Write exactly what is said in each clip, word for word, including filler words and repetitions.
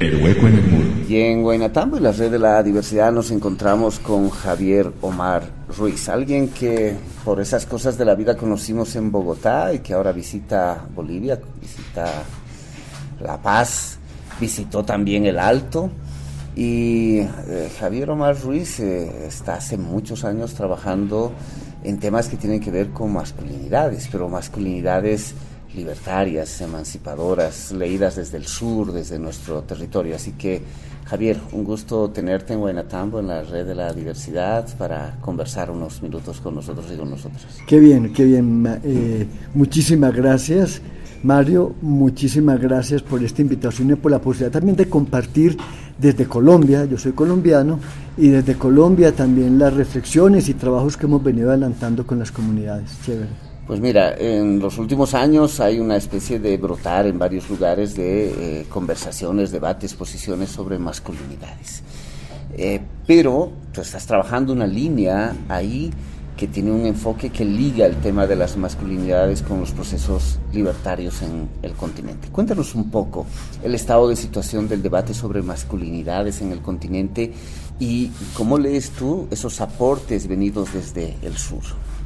El hueco en el muro. Y en Guaynatambo, en la red de la diversidad, nos encontramos con Javier Omar Ruiz, alguien que por esas cosas de la vida conocimos en Bogotá y que ahora visita Bolivia, visita La Paz, visitó también el Alto. Y eh, Javier Omar Ruiz eh, está hace muchos años trabajando en temas que tienen que ver con masculinidades, pero masculinidades libertarias, emancipadoras, leídas desde el sur, desde nuestro territorio. Así que, Javier, un gusto tenerte en Guaynatambo, en la red de la diversidad, para conversar unos minutos con nosotros y con nosotras. Qué bien, qué bien. Eh, muchísimas gracias, Mario. Muchísimas gracias por esta invitación y por la posibilidad también de compartir desde Colombia. Yo soy colombiano, y desde Colombia también las reflexiones y trabajos que hemos venido adelantando con las comunidades. Chévere. Pues mira, en los últimos años hay una especie de brotar en varios lugares de eh, conversaciones, debates, posiciones sobre masculinidades. Eh, pero tú estás trabajando una línea ahí que tiene un enfoque que liga el tema de las masculinidades con los procesos libertarios en el continente. Cuéntanos un poco el estado de situación del debate sobre masculinidades en el continente y cómo lees tú esos aportes venidos desde el sur.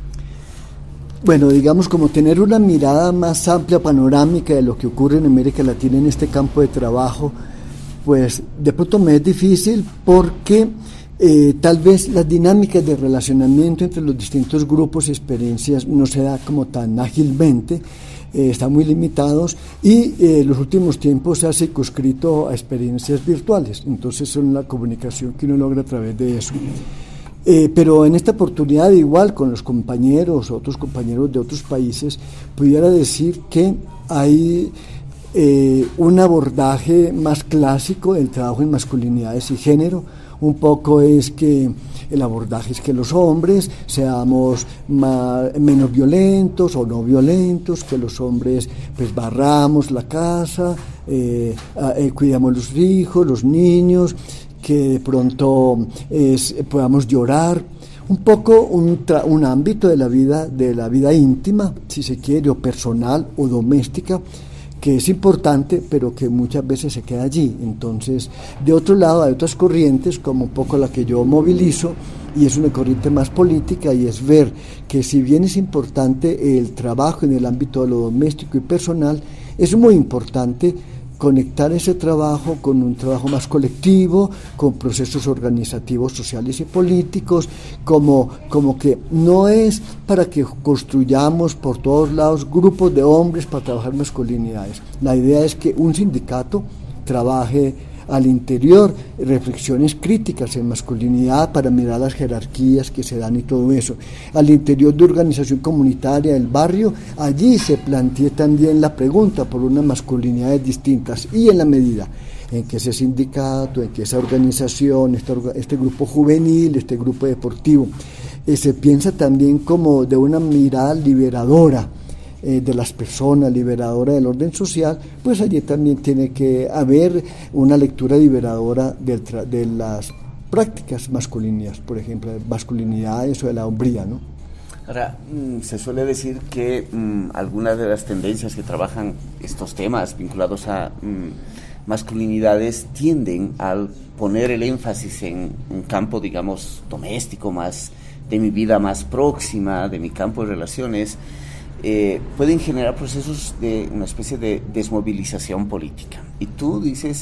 Bueno, digamos, como tener una mirada más amplia, panorámica de lo que ocurre en América Latina en este campo de trabajo, pues de pronto me es difícil porque eh, tal vez las dinámicas de relacionamiento entre los distintos grupos y experiencias no se da como tan ágilmente, eh, están muy limitados y en eh, los últimos tiempos se ha circunscrito a experiencias virtuales, entonces son la comunicación que uno logra a través de eso. Eh, pero en esta oportunidad, igual con los compañeros, otros compañeros de otros países, pudiera decir que hay eh, un abordaje más clásico del trabajo en masculinidades y género. Un poco es que el abordaje es que los hombres seamos más, menos violentos o no violentos, que los hombres pues barramos la casa, eh, eh, cuidamos los hijos, los niños, que de pronto es, podamos llorar, un poco un, tra- un ámbito de la vida de la vida íntima, si se quiere, o personal o doméstica, que es importante, pero que muchas veces se queda allí. Entonces, de otro lado, hay otras corrientes, como un poco la que yo movilizo, y es una corriente más política, y es ver que si bien es importante el trabajo en el ámbito de lo doméstico y personal, es muy importante conectar ese trabajo con un trabajo más colectivo, con procesos organizativos, sociales y políticos, como, como que no es para que construyamos por todos lados grupos de hombres para trabajar masculinidades. La idea es que un sindicato trabaje al interior reflexiones críticas en masculinidad para mirar las jerarquías que se dan y todo eso. Al interior de organización comunitaria del barrio, allí se plantea también la pregunta por unas masculinidades distintas, y en la medida en que ese sindicato, en que esa organización, este, este grupo juvenil, este grupo deportivo, eh, se piensa también como de una mirada liberadora Eh, de las personas, liberadora del orden social, pues allí también tiene que haber una lectura liberadora de, de las prácticas masculinas, por ejemplo, de masculinidades o de la hombría, ¿no? Ahora, mmm, se suele decir que mmm, algunas de las tendencias que trabajan estos temas vinculados a mmm, masculinidades tienden a poner el énfasis en un campo, digamos, doméstico, más de mi vida más próxima, de mi campo de relaciones. Eh, pueden generar procesos de una especie de desmovilización política. Y tú dices,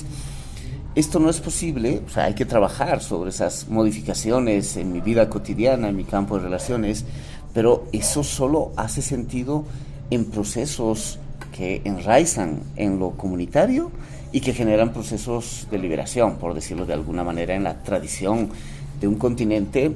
esto no es posible, o sea, hay que trabajar sobre esas modificaciones en mi vida cotidiana, en mi campo de relaciones, pero eso solo hace sentido en procesos que enraizan en lo comunitario y que generan procesos de liberación, por decirlo de alguna manera, en la tradición de un continente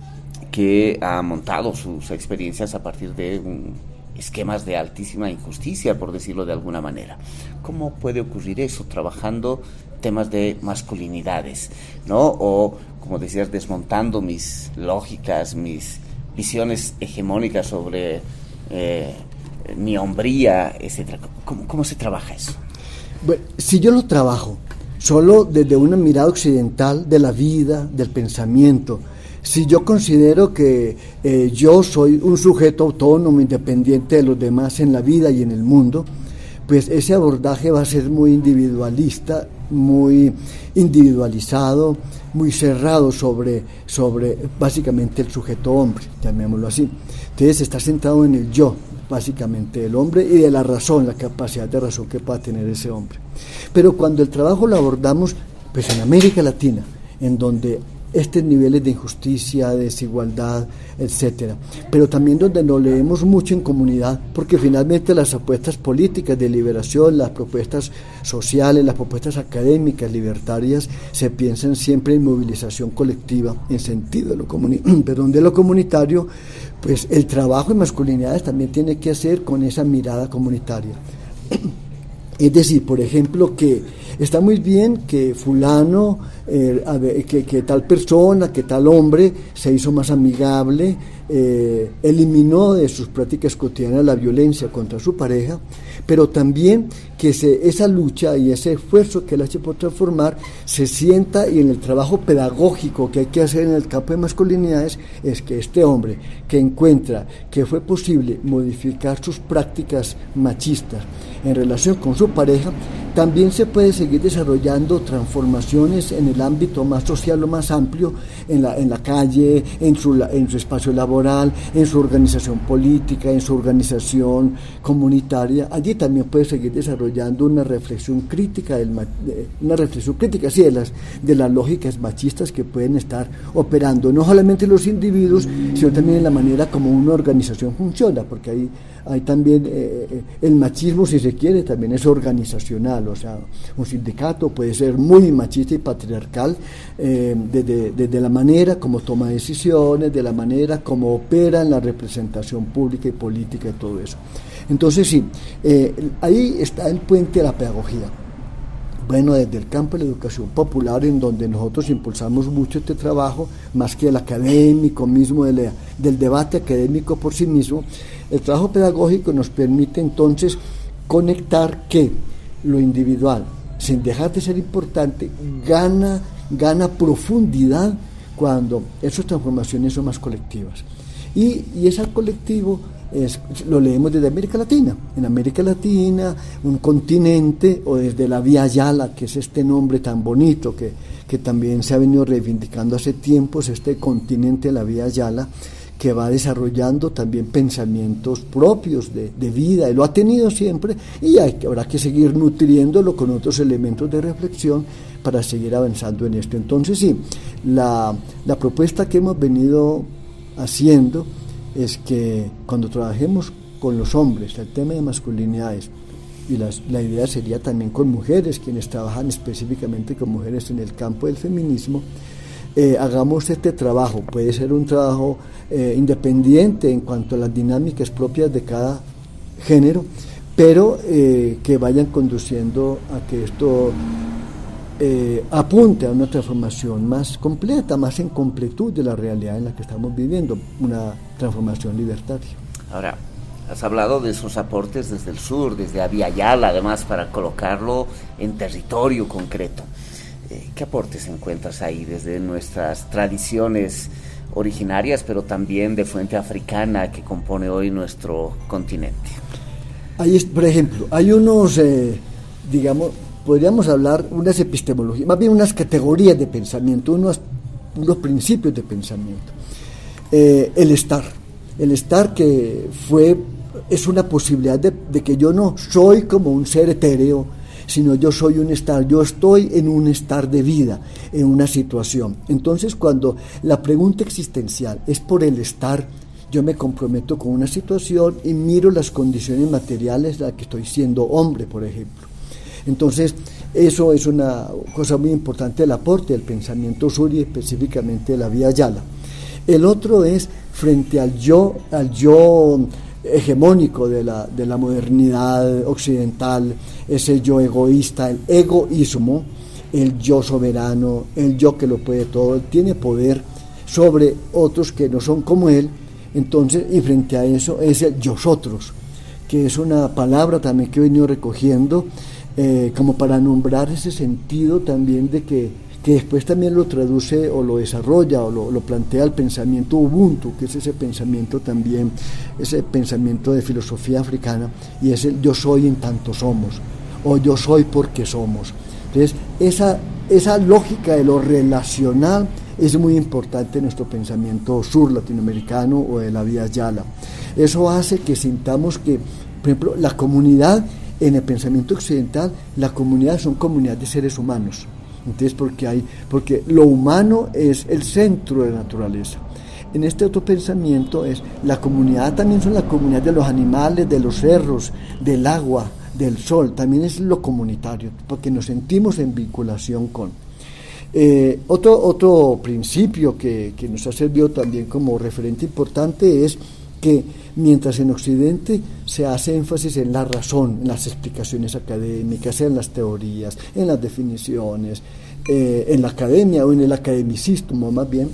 que ha montado sus experiencias a partir de un esquemas de altísima injusticia, por decirlo de alguna manera. ¿Cómo puede ocurrir eso trabajando temas de masculinidades, ¿no? O, como decías, desmontando mis lógicas, mis visiones hegemónicas sobre eh, mi hombría, etcétera. ¿Cómo, cómo se trabaja eso? Bueno, si yo lo trabajo solo desde una mirada occidental de la vida, del pensamiento, si yo considero que eh, yo soy un sujeto autónomo, independiente de los demás en la vida y en el mundo, pues ese abordaje va a ser muy individualista, muy individualizado, muy cerrado sobre, sobre básicamente el sujeto hombre, llamémoslo así. Entonces está centrado en el yo, básicamente del hombre, y de la razón, la capacidad de razón que pueda tener ese hombre. Pero cuando el trabajo lo abordamos, pues en América Latina, en donde estos niveles de injusticia, de desigualdad, etcétera, pero también donde nos leemos mucho en comunidad, porque finalmente las propuestas políticas de liberación, las propuestas sociales, las propuestas académicas, libertarias, se piensan siempre en movilización colectiva, en sentido de lo, comuni- perdón, de lo comunitario, pues el trabajo en masculinidades también tiene que hacer con esa mirada comunitaria. Es decir, por ejemplo, que está muy bien que fulano, eh, a ver, que, que tal persona, que tal hombre se hizo más amigable, eh, eliminó de sus prácticas cotidianas la violencia contra su pareja, pero también que se, esa lucha y ese esfuerzo que él hace por transformar se sienta, y en el trabajo pedagógico que hay que hacer en el campo de masculinidades es que este hombre que encuentra que fue posible modificar sus prácticas machistas en relación con su pareja, también se puede seguir desarrollando transformaciones en el ámbito más social o más amplio, en la, en la calle, en su, en su espacio laboral, en su organización política, en su organización comunitaria. Allí también puede seguir desarrollando una reflexión crítica, del, una reflexión crítica sí, de, las, de las lógicas machistas que pueden estar operando, no solamente en los individuos, sino también en la manera como una organización funciona, porque ahí hay también eh, el machismo, si se quiere, también es organizacional, o sea, un sindicato puede ser muy machista y patriarcal eh, desde, desde la manera como toma decisiones, de la manera como opera en la representación pública y política y todo eso. Entonces sí, eh, ahí está el puente de la pedagogía. Bueno, desde el campo de la educación popular, en donde nosotros impulsamos mucho este trabajo, más que el académico mismo, del, del debate académico por sí mismo, el trabajo pedagógico nos permite entonces conectar que lo individual, sin dejar de ser importante, gana, gana profundidad cuando esas transformaciones son más colectivas. Y, y ese colectivo es, lo leemos desde América Latina. En América Latina, un continente, o desde la Vía Yala, que es este nombre tan bonito que, que también se ha venido reivindicando hace tiempos, este continente de la Vía Yala, que va desarrollando también pensamientos propios de, de vida, y lo ha tenido siempre, y hay, habrá que seguir nutriéndolo con otros elementos de reflexión para seguir avanzando en esto. Entonces sí, la, la propuesta que hemos venido haciendo es que cuando trabajemos con los hombres el tema de masculinidades, y las, la idea sería también con mujeres, quienes trabajan específicamente con mujeres en el campo del feminismo, eh, hagamos este trabajo. Puede ser un trabajo eh, independiente en cuanto a las dinámicas propias de cada género, pero eh, que vayan conduciendo a que esto eh, apunte a una transformación más completa, más en completud de la realidad en la que estamos viviendo, una transformación libertaria. Ahora, has hablado de esos aportes desde el sur, desde Avia Yala, además, para colocarlo en territorio concreto. Eh, ¿Qué aportes encuentras ahí desde nuestras tradiciones originarias, pero también de fuente africana que compone hoy nuestro continente? Ahí, es, por ejemplo, hay unos, eh, digamos, podríamos hablar unas epistemologías, más bien unas categorías de pensamiento, unos, unos principios de pensamiento. Eh, el estar, el estar que fue, es una posibilidad de, de que yo no soy como un ser etéreo, sino yo soy un estar, yo estoy en un estar de vida, en una situación. Entonces, cuando la pregunta existencial es por el estar, yo me comprometo con una situación y miro las condiciones materiales de las que estoy siendo hombre, por ejemplo. Entonces, eso es una cosa muy importante del aporte del pensamiento sur y específicamente de la Vía Yala. El otro es frente al yo, al yo hegemónico de la, de la modernidad occidental, ese yo egoísta, el egoísmo, el yo soberano, el yo que lo puede todo, tiene poder sobre otros que no son como él. Entonces, y frente a eso es el yosotros, que es una palabra también que he venido recogiendo eh, como para nombrar ese sentido también de que que después también lo traduce o lo desarrolla o lo, lo plantea el pensamiento Ubuntu, que es ese pensamiento también, ese pensamiento de filosofía africana, y es el yo soy en tanto somos, o yo soy porque somos. Entonces, esa, esa lógica de lo relacional es muy importante en nuestro pensamiento sur latinoamericano o de la vía Yala. Eso hace que sintamos que, por ejemplo, la comunidad, en el pensamiento occidental, la comunidad son comunidades de seres humanos. Entonces, porque hay, porque lo humano es el centro de la naturaleza. En este otro pensamiento es la comunidad, también son la comunidad de los animales, de los cerros, del agua, del sol, también es lo comunitario, porque nos sentimos en vinculación con. Eh, otro, otro principio que, que nos ha servido también como referente importante es que mientras en Occidente se hace énfasis en la razón, en las explicaciones académicas, en las teorías, en las definiciones, eh, en la academia o en el academicismo más bien,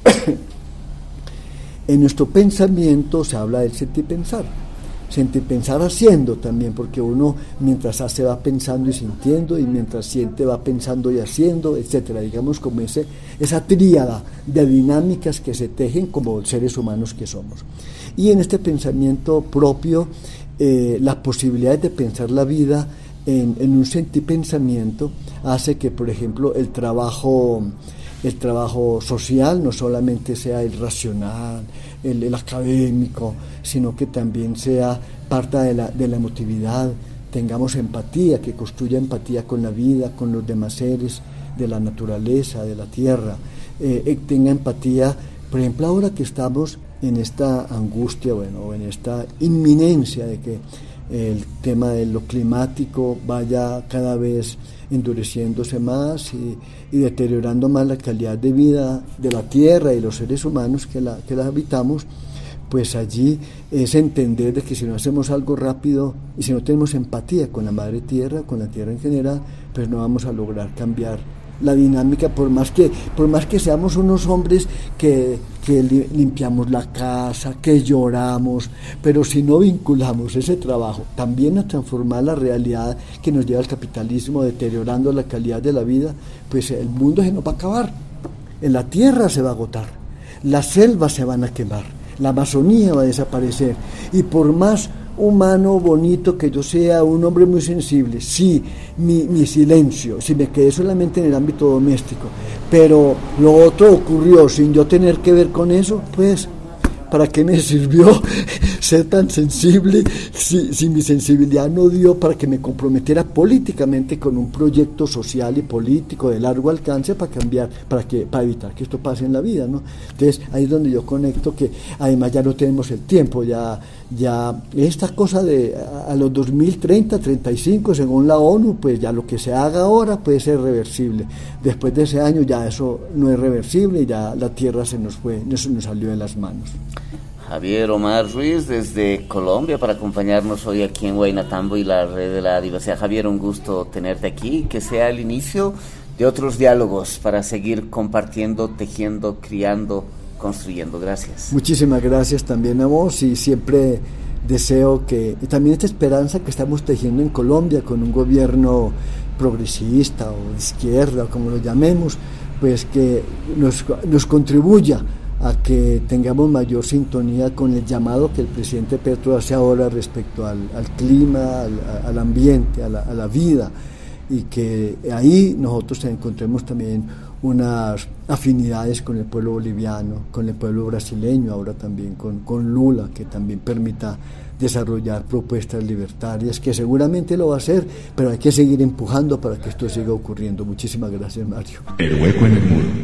en nuestro pensamiento se habla del sentir pensar, sentir pensar haciendo también, porque uno mientras hace va pensando y sintiendo, y mientras siente va pensando y haciendo, etcétera, digamos como ese, esa tríada de dinámicas que se tejen como seres humanos que somos. Y en este pensamiento propio, eh, las posibilidades de pensar la vida en, en un sentir pensamiento hace que, por ejemplo, el trabajo, el trabajo social no solamente sea el racional, el, el académico, sino que también sea parte de la, de la emotividad, tengamos empatía, que construya empatía con la vida, con los demás seres de la naturaleza, de la tierra, eh, tenga empatía, por ejemplo, ahora que estamos en esta angustia, bueno, en esta inminencia de que el tema de lo climático vaya cada vez endureciéndose más y, y deteriorando más la calidad de vida de la tierra y los seres humanos que la, que la habitamos, pues allí es entender de que si no hacemos algo rápido y si no tenemos empatía con la madre tierra, con la tierra en general, pues no vamos a lograr cambiar la dinámica, por más que por más que seamos unos hombres que, que limpiamos la casa, que lloramos, pero si no vinculamos ese trabajo también a transformar la realidad que nos lleva al capitalismo, deteriorando la calidad de la vida, pues el mundo se nos va a acabar, en la tierra se va a agotar, las selvas se van a quemar, la Amazonía va a desaparecer, y por más humano, bonito que yo sea, un hombre muy sensible, sí, mi, mi silencio, si me quedé solamente en el ámbito doméstico, pero lo otro ocurrió sin yo tener que ver con eso, pues, ¿para qué me sirvió ser tan sensible si, si mi sensibilidad no dio para que me comprometiera políticamente con un proyecto social y político de largo alcance para cambiar, para que para evitar que esto pase en la vida, ¿no? Entonces ahí es donde yo conecto que además ya no tenemos el tiempo, ya ya esta cosa de a, a los dos mil treinta, treinta y cinco según la ONU, pues ya lo que se haga ahora puede ser reversible. Después de ese año ya eso no es reversible, ya la tierra se nos fue, eso nos salió de las manos. Javier Omar Ruiz desde Colombia para acompañarnos hoy aquí en Huaynatambo y la Red de la Diversidad. Javier, un gusto tenerte aquí, que sea el inicio de otros diálogos para seguir compartiendo, tejiendo, criando, construyendo. Gracias. Muchísimas gracias también a vos, y siempre deseo que, y también esta esperanza que estamos tejiendo en Colombia con un gobierno progresista o de izquierda, como lo llamemos, pues que nos, nos contribuya a que tengamos mayor sintonía con el llamado que el presidente Petro hace ahora respecto al, al clima, al, al ambiente, a la, a la vida, y que ahí nosotros encontremos también unas afinidades con el pueblo boliviano, con el pueblo brasileño, ahora también con, con Lula, que también permita desarrollar propuestas libertarias, que seguramente lo va a hacer, pero hay que seguir empujando para que esto siga ocurriendo. Muchísimas gracias, Mario. El hueco en el muro.